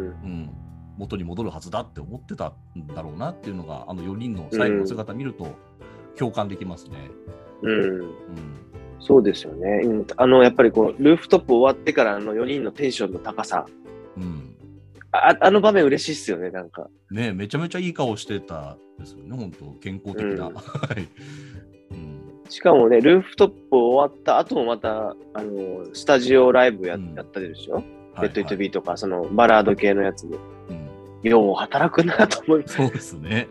元に戻るはずだって思ってたんだろうなっていうのがあのよにんの最後の姿見ると共感できますね。 うん、うんそうですよね。あのやっぱりこうルーフトップ終わってからのよにんのテンションの高さ、うん、あ, あの場面嬉しいっすよね。なんかねめちゃめちゃいい顔してたですよね。本当健康的な、うんうん、 しかもねルーフトップ終わった後もまたあのスタジオライブ や,、うん、やったでしょ、レッド・イット・ビーとか、はいはい、そのバラード系のやつで、うん、よう働くなと思います。 そうですね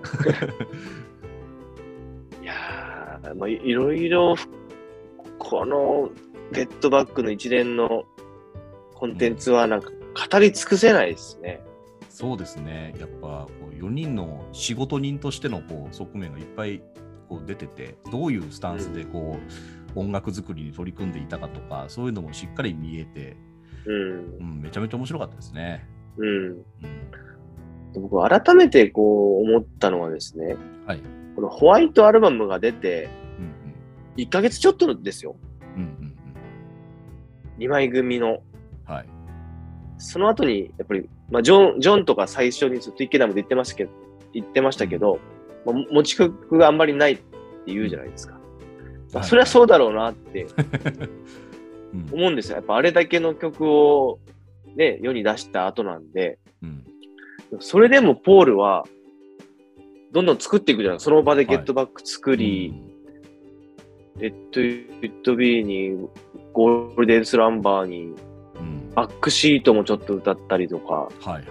いやー、まあ、いろいろこのゲットバックの一連のコンテンツはなんか語り尽くせないですね。 うん、そうですね。やっぱこうよにんの仕事人としてのこう側面がいっぱいこう出てて、どういうスタンスでこう、うん、音楽作りに取り組んでいたかとか、そういうのもしっかり見えて、うんうん、めちゃめちゃ面白かったですね。 うん。うん、僕改めてこう思ったのはですね、はい、このホワイトアルバムが出て、いっかげつちょっとですよ。うんうんうん、にまい組の。はい。その後に、やっぱり、まあ、ジョン、ジョンとか最初にずっと池田も言ってましたけど、言ってましたけど、まあ、持ち曲があんまりないって言うじゃないですか。まあ、それはそうだろうなって思うんですよ。やっぱあれだけの曲をね、世に出した後なんで、うん、それでもポールは、どんどん作っていくじゃないですか。その場でゲットバック作り、はいうんレッド・イット・ビーに、ゴールデン・スランバーに、うん、バックシートもちょっと歌ったりとか、はいはいはい。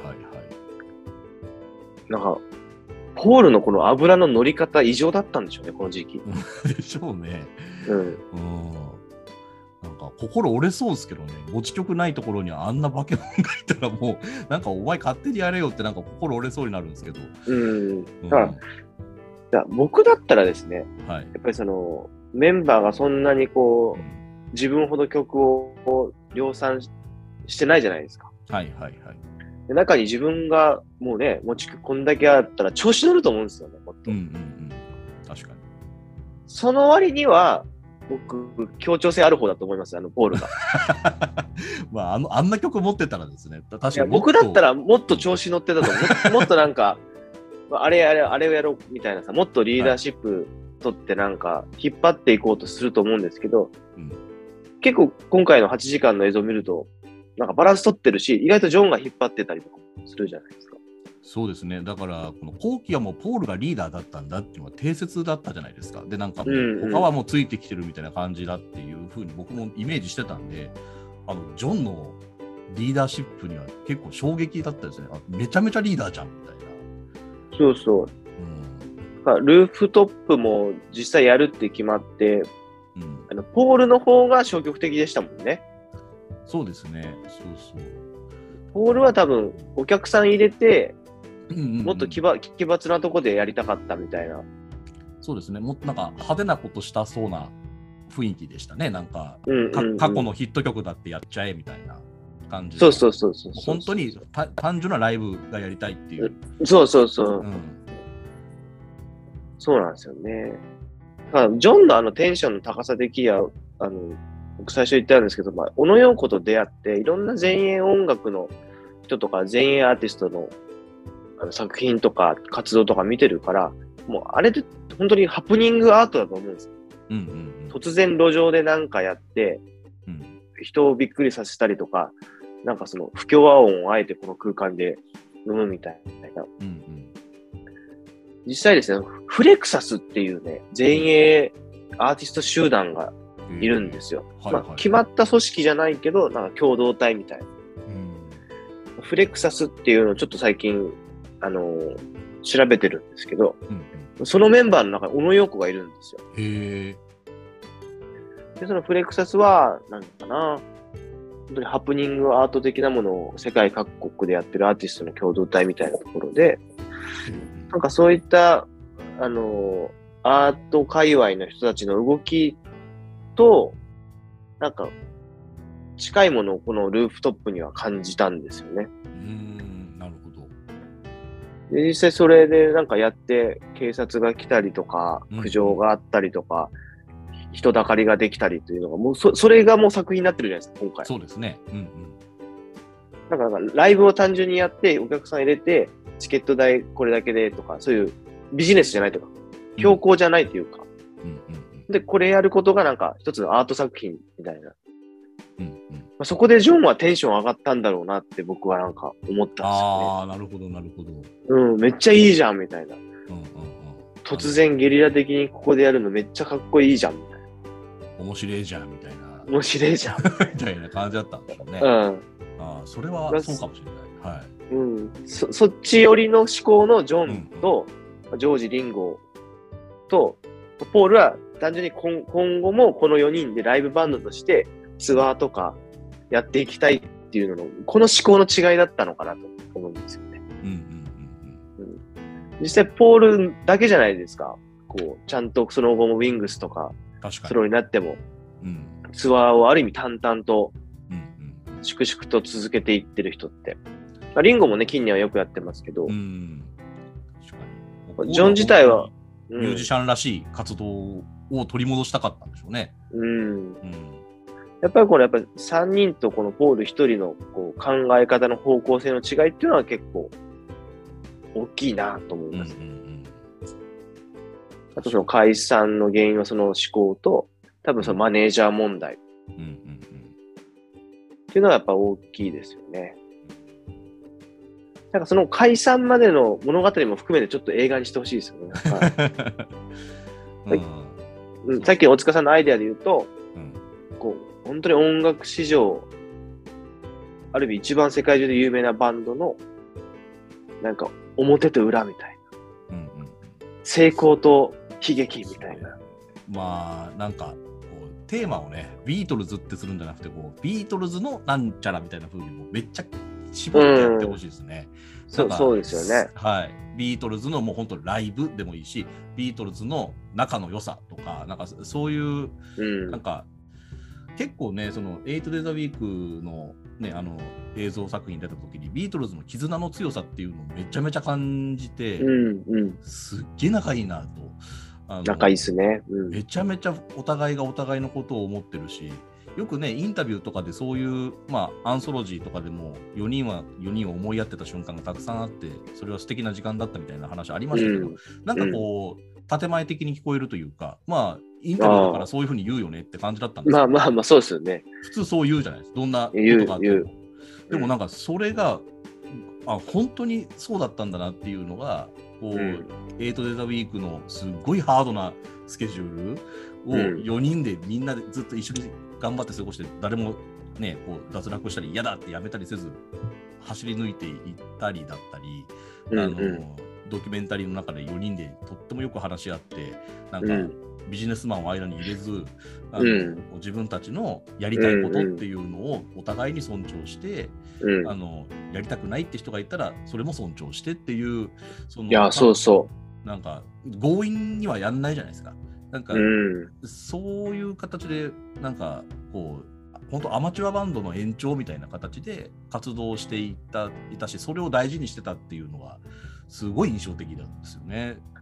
なんか、ポールのこの油の乗り方異常だったんでしょうね、この時期。 でしょうね。うん。うんなんか心折れそうですけどね、持ち曲ないところにあんな化け物がいたらもう、なんかお前勝手にやれよってなんか心折れそうになるんですけど。うん。 だから、うん、だ僕だったらですね、はい、やっぱりその、メンバーがそんなにこう、自分ほど曲を量産してないじゃないですか。はいはいはい。で中に自分がもうね、持ち曲こんだけあったら調子乗ると思うんですよね、もっと。うんうんうん。確かに。その割には、僕、協調性ある方だと思います、あの、ポールが。 まあ、あの、あんな曲持ってたらですね、確かに。 僕だったらもっと調子乗ってたと思う。もっとなんか、あれあれ、あれをやろうみたいなさ、もっとリーダーシップ、はい取ってなんか引っ張っていこうとすると思うんですけど、うん、結構今回のはちじかんの映像を見るとなんかバランス取ってるし意外とジョンが引っ張ってたりとかするじゃないですか。 そうですね。だからこの後期はもうポールがリーダーだったんだっていうのは定説だったじゃないですか。でなんかもう他はもうついてきてるみたいな感じだっていうふうに僕もイメージしてたんで、あのジョンのリーダーシップには結構衝撃だったですね。あめちゃめちゃリーダーじゃんみたいな。 そうそう。ルーフトップも実際やるって決まって、うん、あのポールの方が消極的でしたもんね。 そうですね。そうそう。 ポールは多分お客さん入れて、うんうんうん、もっと奇抜、奇抜なとこでやりたかったみたいな。 そうですね。もっとなんか派手なことしたそうな雰囲気でしたね。なんか、うんうんうん、か過去のヒット曲だってやっちゃえみたいな感じで。 そうそうそうそう。 本当に単純なライブがやりたいっていう。 そうそうそう。うんそうなんですよね。だからジョンのあのテンションの高さ的には、あの、僕最初言ったんですけど、まあ、小野洋子と出会って、いろんな前衛音楽の人とか、前衛アーティストのあの作品とか活動とか見てるから、もうあれって本当にハプニングアートだと思うんですよ。 うんうんうん、 突然路上でなんかやって、 うん、 人をびっくりさせたりとか、なんかその不協和音をあえてこの空間で飲むみたいな。うんうん、実際ですね、フレクサスっていうね、前衛アーティスト集団がいるんですよ。えーはいはい、まあ、決まった組織じゃないけど、なんか共同体みたいな。うん、フレクサスっていうのをちょっと最近、あのー、調べてるんですけど、うんうん、そのメンバーの中に小野洋子がいるんですよ。 へー。で、そのフレクサスは、なんかな、本当にハプニングアート的なものを世界各国でやってるアーティストの共同体みたいなところで、なんかそういった、あの、アート界隈の人たちの動きと、なんか、近いものをこのルーフトップには感じたんですよね。 うーん、なるほど。 で、実際それでなんかやって、警察が来たりとか、苦情があったりとか、うん、人だかりができたりというのが、もうそ、それがもう作品になってるじゃないですか、今回。 そうですね。うんうん。 だから、ライブを単純にやって、お客さん入れて、チケット代これだけでとか、そういうビジネスじゃないとか、強行じゃないというか、うんうんうん、で、これやることがなんか一つのアート作品みたいな。うんうん、まあ、そこでジョンはテンション上がったんだろうなって僕はなんか思ったんですよね。 ああ、なるほど、なるほど。 うん、めっちゃいいじゃんみたいな。うんうんうん、突然ゲリラ的にここでやるのめっちゃかっこいいじゃんみたいな。 面白いじゃんみたいな。 面白いじゃんみたいな感じだったんですよね。うん。ああ、それはそうかもしれない。はい。 うん、そ, そっち寄りの思考のジョンと、うん、ジョージ・リンゴとポールは単純に 今, 今後もこのよにんでライブバンドとしてツアーとかやっていきたいっていうののこの思考の違いだったのかなと思うんですよね。うんうんうんうん、実際ポールだけじゃないですか。こうちゃんとその後もウィングスとかソロになっても、うん、ツアーをある意味淡々と、うんうん、粛々と続けていってる人って。リンゴもね、近年はよくやってますけど、うん、確かにジョン自体は、 ミュージシャンらしい活動を取り戻したかったんでしょうね。うん。うん、 やっぱりこれ、やっぱりさんにんとこのポールひとりのこう考え方の方向性の違いっていうのは結構大きいなと思います。うんうんうん、あとその解散の原因はその思考と、多分そのマネージャー問題っていうのはやっぱ大きいですよね。なんかその解散までの物語も含めてちょっと映画にしてほしいですよね。はいうん、さっきの大塚さんのアイデアで言うと、うん、こう本当に音楽史上ある意味一番世界中で有名なバンドのなんか表と裏みたいな、うんうん、成功と悲劇みたいな。 まあなんかこうテーマをねビートルズってするんじゃなくてこうビートルズのなんちゃらみたいな風にもめっちゃ絞ってやってほしいですね。 うん、そう、そうですよね。 はい。ビートルズのもう本当ライブでもいいし、ビートルズの仲の良さとか、なんかそういう、うん、なんか結構ね、そのエイト Days a Week のね、あの映像作品出た時にビートルズの絆の強さっていうのをめちゃめちゃ感じて、うんうん、すっげえ仲いいなと。 あの仲いいですね、 うん。めちゃめちゃお互いがお互いのことを思ってるし、よくねインタビューとかでそういう、まあ、アンソロジーとかでもよにんはよにんを思い合ってた瞬間がたくさんあってそれは素敵な時間だったみたいな話ありましたけど、うん、なんかこう、うん、建前的に聞こえるというかまあインタビューだからそういうふうに言うよねって感じだったんですけど、 まあまあまあそうですよね。 普通そう言うじゃないですかどんなことがあっても。でもなんかそれがあ本当にそうだったんだなっていうのがこう、うん、エイト Days a Week のすごいハードなスケジュールをよにんでみんなでずっと一緒に頑張って過ごして誰もねこう脱落したり嫌だってやめたりせず走り抜いていったりだったり、うんうん、あのドキュメンタリーの中でよにんでとってもよく話し合ってなんか、うん、ビジネスマンを間に入れずあの、うん、自分たちのやりたいことっていうのをお互いに尊重して、うん、あのやりたくないって人がいたらそれも尊重してっていうそのいやそうそうなんか強引にはやんないじゃないですか。なんか、うん、そういう形でなんかこう本当アマチュアバンドの延長みたいな形で活動していたいたしそれを大事にしてたっていうのはすごい印象的なんですよね。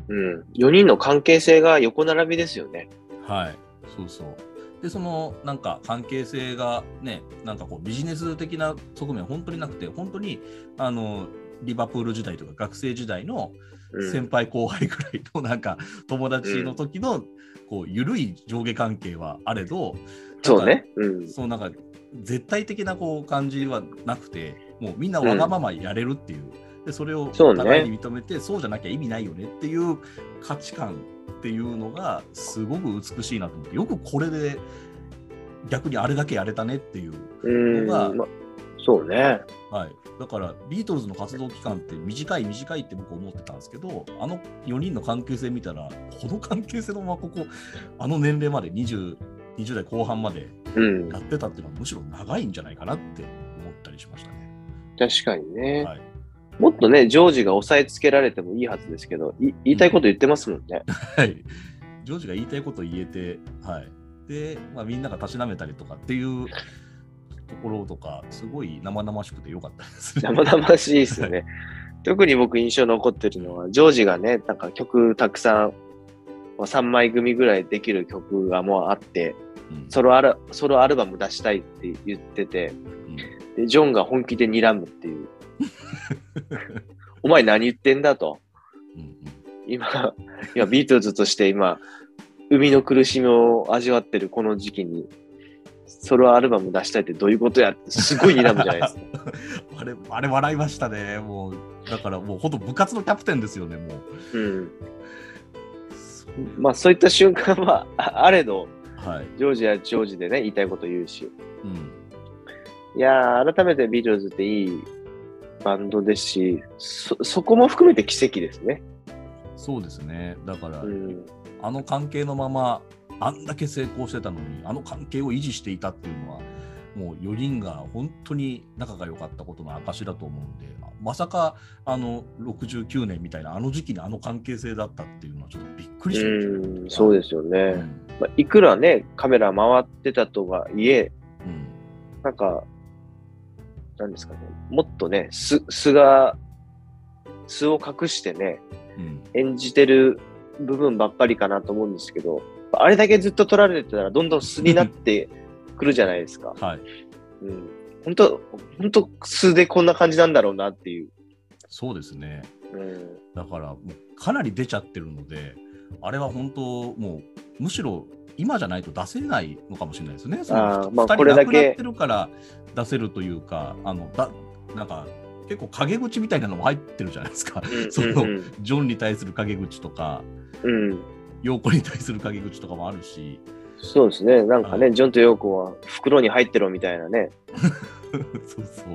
うん。よにんの関係性が横並びですよね。 はい。そうそう。で、そのなんか関係性がね、なんかこうビジネス的な側面は本当になくて、本当にあのリバプール時代とか学生時代の先輩後輩ぐらいのなんか友達の時のこう緩い上下関係はあれど、 そうね。 うん、そうなんか絶対的なこう感じはなくて、もうみんなわがままやれるっていう、うん、でそれをお互いに認めて、そうね、そうじゃなきゃ意味ないよねっていう価値観っていうのがすごく美しいなと思って、よくこれで逆にあれだけやれたねっていうのが、 うん、ま、そうね。 はい、だからビートルズの活動期間って短い短いって僕思ってたんですけど、あのよにんの関係性見たら、この関係性のままここあの年齢までにじゅう、にじゅう代後半までやってたっていうのはむしろ長いんじゃないかなって思ったりしましたね。 確かにね。 はい、 もっとね、ジョージが押さえつけられてもいいはずですけど、い言いたいこと言ってますもんね。 うん、はい。ジョージが言いたいこと言えて、はい。で、まあ、みんながたしなめたりとかっていうところとか、すごい生々しくてよかったですね。 生々しいですよね。はい、特に僕印象残ってるのは、ジョージがね、なんか曲たくさん、さんまい組ぐらいできる曲がもうあって、うん、ソロアル、ソロアルバム出したいって言ってて、うん、でジョンが本気で睨むっていう。お前何言ってんだと。うんうん、今、今ビートルズとして今、生みの苦しみを味わってるこの時期に、ソロアルバム出したいってどういうことやってすごい睨むじゃないですか。 あれ、あれ笑いましたね。もう、だからもうほんと部活のキャプテンですよね、もう。うん。 まあそういった瞬間はあれど、 はい、 ジョージはジョージでね、言いたいこと言うし。 うん、 いやー、改めてビートルズっていいバンドですし、そ、そこも含めて奇跡ですね。 そうですね。だから、うん、あの関係のまま、あんだけ成功してたのに、あの関係を維持していたっていうのは、もうよにんが本当に仲が良かったことの証だと思うんで、まさかあのろくじゅうきゅうねんみたいなあの時期にあの関係性だったっていうのはちょっとびっくりしました。 うん、そうですよね。うん、まあ、いくらね、カメラ回ってたとはいえ、うん、なんか、なんですかね、もっとね、素、素が、素を隠してね、うん、演じてる部分ばっかりかなと思うんですけど、あれだけずっと撮られてたらどんどん素になってくるじゃないですか。 はい。 うん。本当本当素でこんな感じなんだろうなっていう。 そうですね。 うん。 だからもうかなり出ちゃってるので、あれは本当もうむしろ今じゃないと出せないのかもしれないですね。そのふたり亡くなってるから出せるというか、あのだなんか結構陰口みたいなのも入ってるじゃないですか。うんうんうん、そのジョンに対する陰口とか。うん陽子に対する陰口とかもあるし。 そうですね。なんかね、ジョンと陽子は袋に入ってろみたいなね。 そうそう。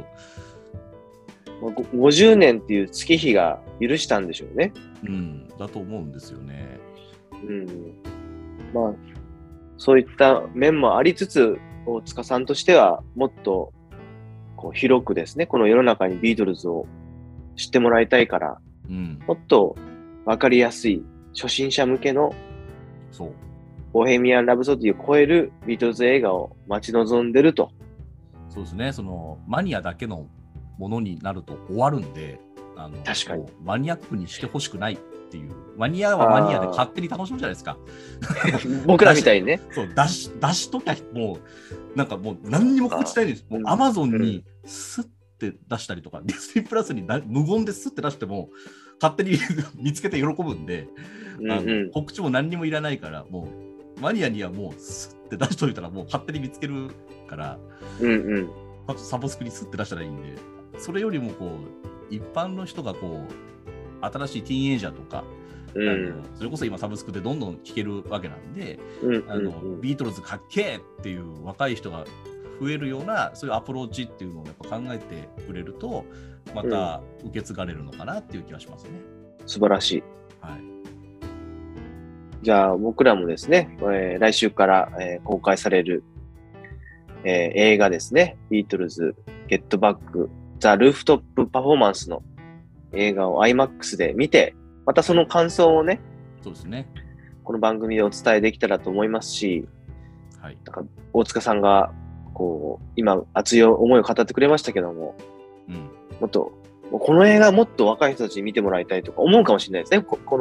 ごじゅうねんっていう月日が許したんでしょうね。 うん、だと思うんですよね。 うん。まあ、そういった面もありつつ、大塚さんとしてはもっとこう広くですね、この世の中にビートルズを知ってもらいたいから、うん、もっとわかりやすい、初心者向けのそうボヘミアン・ラブソディを超えるビートルズ映画を待ち望んでると。 そうですね。そのマニアだけのものになると終わるんで、あの確かにマニアックにしてほしくないっていう。マニアはマニアで勝手に楽しむじゃないですか。 僕らみたいにね。 そう出し出しときゃもうなんかもう何にも告知したいんです。もうアマゾンにスッて出したりとか、ディズニープラスに無言でスッて出しても。勝手に見つけて喜ぶんで、うんうん、あの告知も何にもいらないから、もうマニアにはもうスッて出しといたらもう勝手に見つけるから、 うんうん、 サブスクにスッて出したらいいんで、それよりもこう一般の人がこう新しいティーンエイジャーとか、うん、あのそれこそ今サブスクでどんどん聴けるわけなんで、うんうんうん、あのビートルズかっけーっていう若い人が増えるようなそういうアプローチっていうのをやっぱ考えてくれるとまた受け継がれるのかなっていう気がしますね。 うん、素晴らしい。 はい。 じゃあ僕らもですね、えー、来週から、えー、公開される、えー、映画ですね、ビートルズゲットバックザ・ルーフトップパフォーマンスの映画を アイマックス で見て、またその感想をね、 そうですね。 この番組でお伝えできたらと思いますし、 はい。 なんか大塚さんがこう今熱い思いを語ってくれましたけども、うんもっと、この映画もっと若い人たちに見てもらいたいとか思うかもしれないですね。こ, この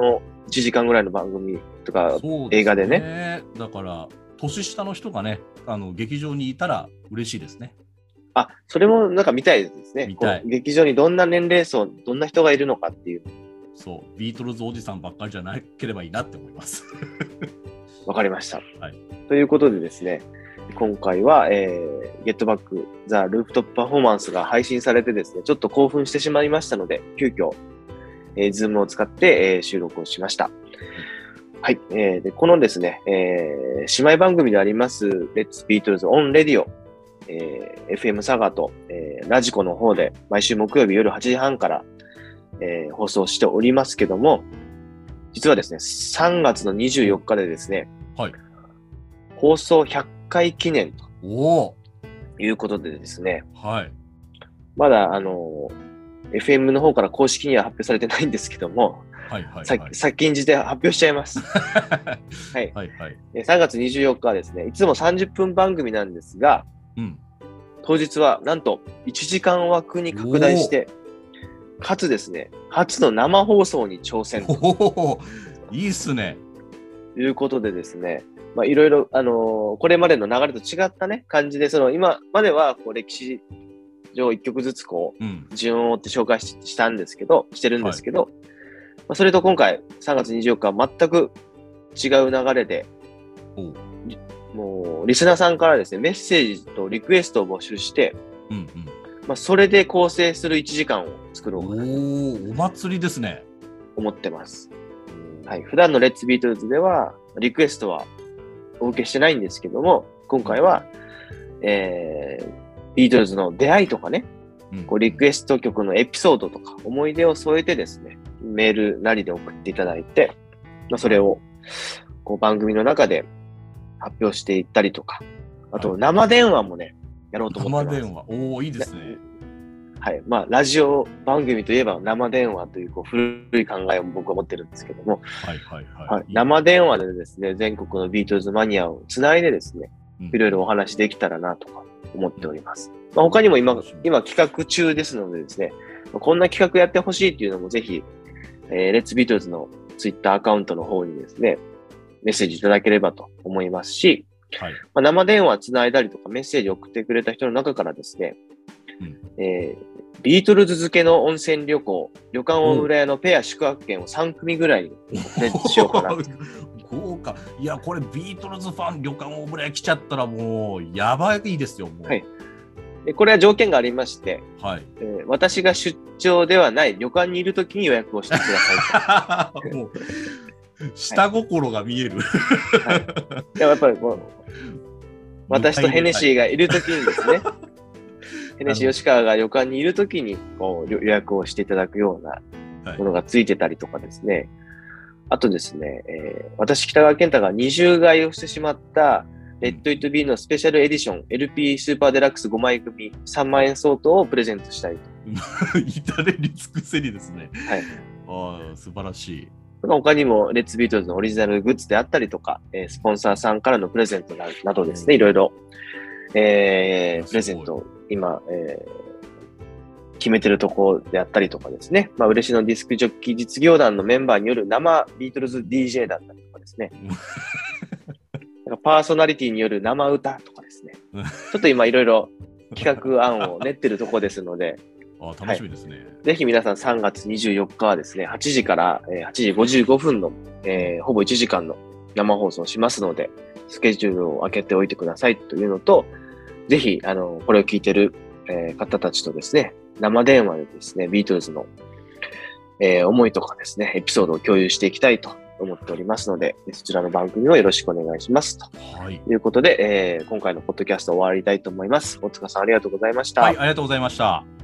いちじかんぐらいの番組とか、 そうですね、 映画でね。 だから、年下の人がね、あの劇場にいたら嬉しいですね。 あ、それもなんか見たいですね。 見たい。 劇場にどんな年齢層、どんな人がいるのかっていう。 そう、ビートルズおじさんばっかりじゃなければいいなって思います。 わかりました。 はい。 ということでですね、今回は、えー、ゲットバックザ・ルーフトップパフォーマンスが配信されてですね、ちょっと興奮してしまいましたので、急遽、えー、ズームを使って、えー、収録をしました。はい。えー、で、このですね、えー、姉妹番組であります、レッツビートルズオンレディオ、えー、エフエム 佐賀と、えー、ラジコの方で毎週木曜日夜はちじはんから、えー、放送しておりますけども、実はですね、さんがつのにじゅうよっかでですね、 はい、 放送ひゃっかい記念とおいうことでですね、 はい、 まだあの エフエム の方から公式には発表されてないんですけども、 はいはいはい、 さ先んじて発表しちゃいます。はい、はいはい。さんがつにじゅうよっかはですね、いつもさんじゅっぷん番組なんですが、うん、当日はなんといちじかん枠に拡大して、かつですね、初の生放送に挑戦と。 おいいっすね。 ということでですね、まあいろいろ、あのー、これまでの流れと違ったね、感じで、その今まではこう歴史上いっきょくずつこう、うん、順を追って紹介 し, したんですけど、してるんですけど、はい、まあ、それと今回さんがつにじゅうよっかは全く違う流れで、もうリスナーさんからですね、メッセージとリクエストを募集して、うんうん、まあ、それで構成するいちじかんを作ろうかなと。 お祭りですね。 思ってます。はい。普段のレッツビートルズでは、リクエストはお受けしてないんですけども、今回は、えー、ビートルズの出会いとかね、うん、こうリクエスト曲のエピソードとか思い出を添えてですね、メールなりで送っていただいて、まあ、それをこう番組の中で発表していったりとか、あと生電話もね、やろうと思ってます。 生電話、おー、いいですね。 はい。まあ、ラジオ番組といえば生電話という、こう古い考えを僕は持ってるんですけども、はいはいはい。はい、生電話でですね、全国のビートルズマニアをつないでですね、いろいろお話できたらなとか思っております。うん、まあ、他にも今、今企画中ですのでですね、こんな企画やってほしいっていうのもぜひ、えー、レッツビートルズのツイッターアカウントの方にですね、メッセージいただければと思いますし、はい、まあ、生電話つないだりとかメッセージ送ってくれた人の中からですね、うん、えー、ビートルズ漬けの温泉旅行、旅館大村屋のペア宿泊券をさん組ぐらいにレッツしようかなと。 豪華。いや、これビートルズファン、旅館大村屋来ちゃったらもうやばいですよ、もう。 はい。でこれは条件がありまして、はい、えー、私が出張ではない旅館にいるときに予約をしてくださいと。もう下心が見える。 はい。はい、でもやっぱりこう、私とヘネシーがいるときにですね、ヘネシー吉川が旅館にいるときにこう予約をしていただくようなものがついてたりとかですね。はい、あとですね、えー、私北川健太が二重買いをしてしまったレッド・イット・ビーのスペシャルエディション エルピー スーパーデラックスごまい組さんまんえん相当をプレゼントしたいと。 至れり尽くせりですね。はい。ああ、素晴らしい。 他にもレッツビートルズのオリジナルグッズであったりとか、えー、スポンサーさんからのプレゼントなどですね、いろいろ、えー、プレゼントを今、えー、決めてるところであったりとかですね、まあ、嬉しのディスクジョッキー実業団のメンバーによる生ビートルズ ディージェー だったりとかですね、なんかパーソナリティによる生歌とかですね、ちょっと今いろいろ企画案を練ってるところですので、 あ、楽しみですね、はい。 ぜひ皆さんさんがつにじゅうよっかはですね、はちじからはちじごじゅうごふんの、えー、ほぼいちじかんの生放送をしますので、スケジュールを開けておいてくださいというのと、ぜひ、あの、これを聞いてる、えー、方たちとですね、生電話でですね、ビートルズの、えー、思いとかですね、エピソードを共有していきたいと思っておりますので、そちらの番組をよろしくお願いしますと、はい、いうことで、えー、今回のポッドキャスト終わりたいと思います。大塚さんありがとうございました。 はい、ありがとうございました。